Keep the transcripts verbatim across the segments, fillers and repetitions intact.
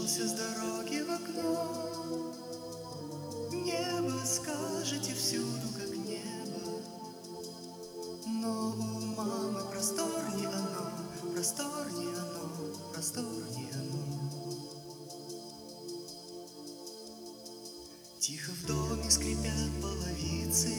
стучался с дороги в окно. Небо, скажете, всюду как небо, но у мамы просторнее оно, просторнее оно, просторнее оно. Тихо в доме скрипят половицы,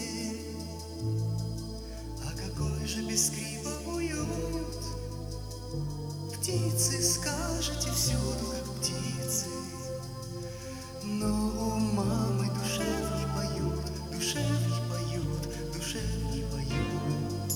а какой же без скрипа уют. Птицы, скажете, всюду как птицы, но у мамы душевней поют, душевней поют, душевней поют.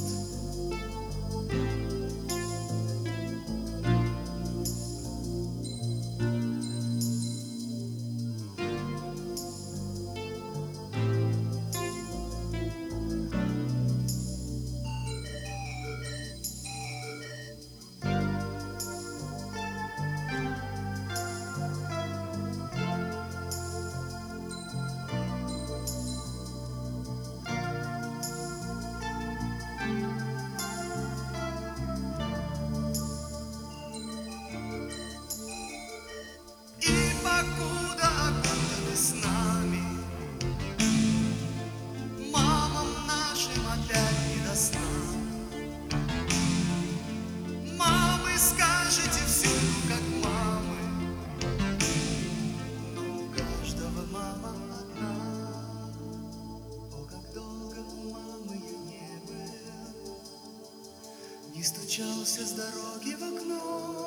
Покуда окутаны с нами, мамам нашим опять не до сна. Мамы, скажете, всюду как мамы, но у каждого мама одна. О, как долго у мамы я не был, не стучался с дороги в окно.